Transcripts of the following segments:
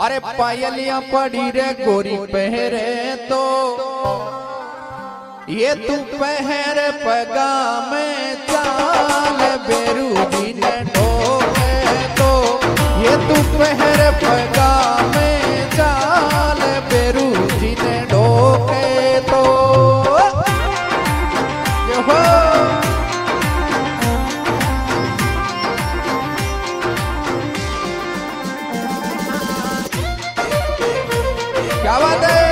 अरे पायलियां पड़ी रे गोरी पहरे तो ये तू पहर पगा में चाल बेरू जी ने ढोके तो ये तू पहर पगा में चाल बेरू जी ने ढोके तो हो क्या बात है।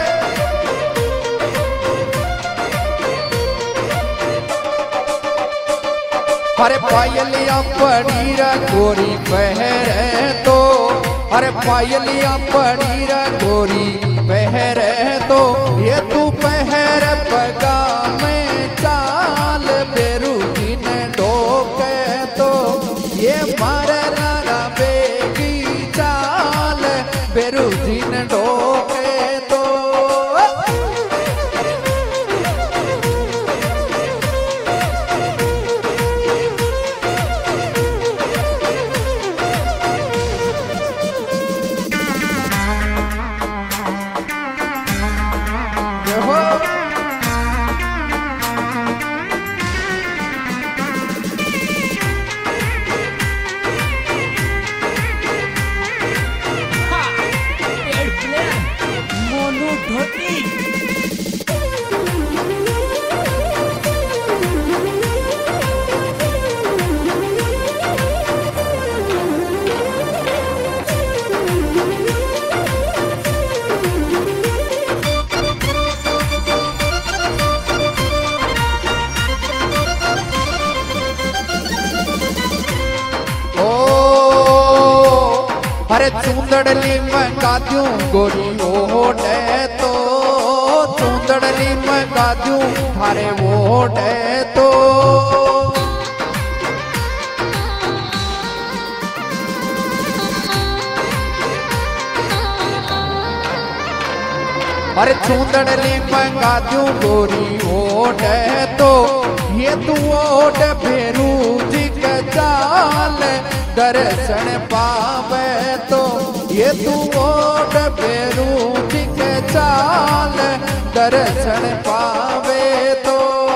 अरे पायलियां पड़ी रे गोरी पहरे तो अरे पायलियां पड़ी रे गोरी पहरे तो ये तू पहर पगा में चाल बेरू जी ने ढोके तो ये मारे नारा बेगी चाल बेरू जी ने ढोके तो अरे चूंदड़ली मंगा दूं गोरी ओढ़े तो चूंदड़ली मंगा दूं थारे ओढ़े तो अरे चूंदड़ली मंगा दूं गोरी ओढ़े तो ये तू ओढ़ भेरू जी के चाल दर्शन पावे तो ये तू ओढ़ भेरू जी के चाल दर्शन पावे तो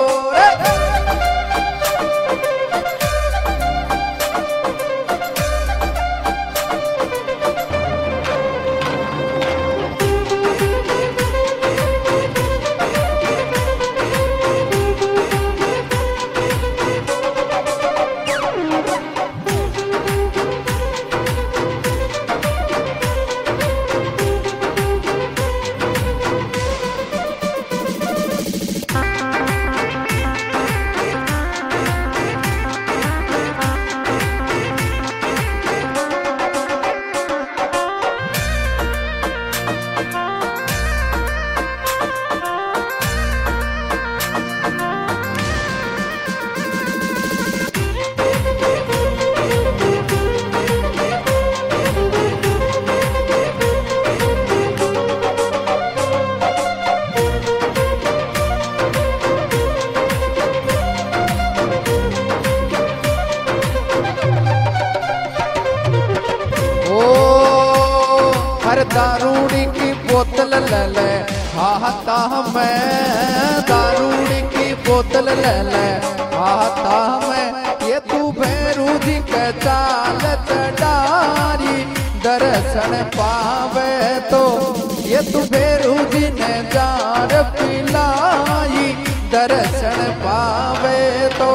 दारूड़ी की बोतल ले ले हाथा में दारूड़ी की बोतल ले ले हाथा में ये तू भैरू जी के चाल चढ़ारी दर्शन पावे तो ये तू भैरू जी ने जार पिलाई दर्शन पावे तो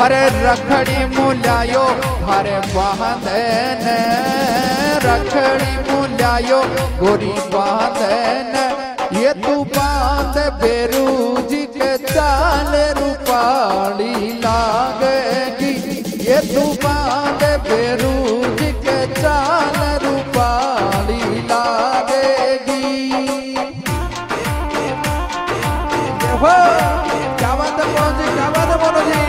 हरे रखड़ी मूल्यायो हरे बांधन रखड़ी मूल्यायो गोरी बांधन ये तू बांध बेरू जी के चाल रूपाली लागेगी ये तू बांध बेरू जी के चाल रूपाली लागेगी। क्या बात है मोनू जी, क्या बात है मोनू जी।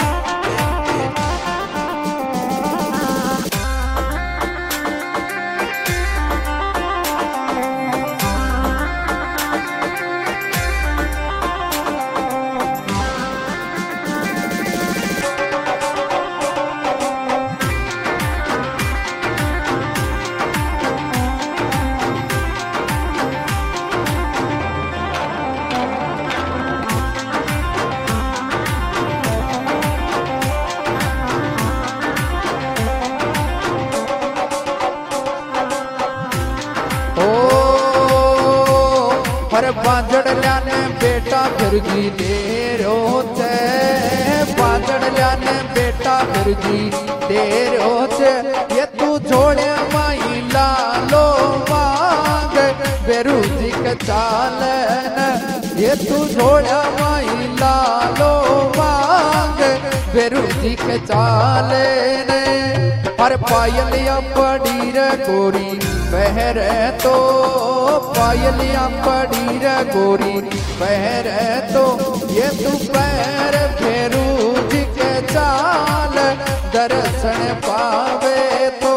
बांझड़ ल्याने बेटा फिरजी तेरो छे बांझड़ ल्याने बेटा फिरजी तेरो छे ये तू छोड़े माई लालो मांग बेरू जी के चालन ये तू छोड़े माई लालो मांग बेरू जी के चालन। हर पायलिया पड़ी रे गोरी पहरे तो पायलिया पड़ी रे गोरी पहरे तो ये तू पैर फेरू जी के चाल दर्शन पावे तो।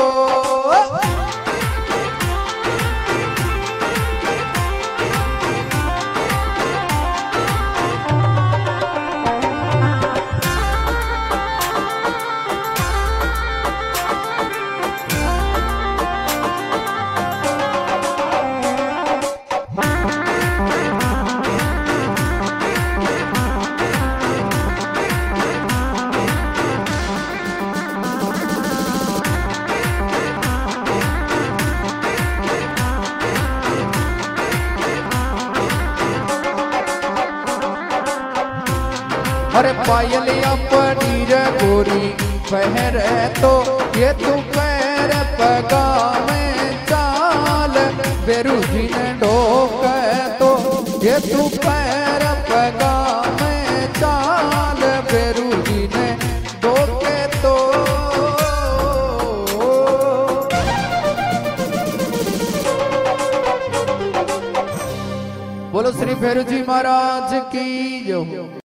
अरे पायलिया पड़ी रे गोरी पहरे तो ये तू पैर पगा में चाल बेरू जी ने ढोक तो ये तू पैर पगा में चाल बेरू जी ने ढोके तो। बोलो श्री भैरू जी महाराज की जय।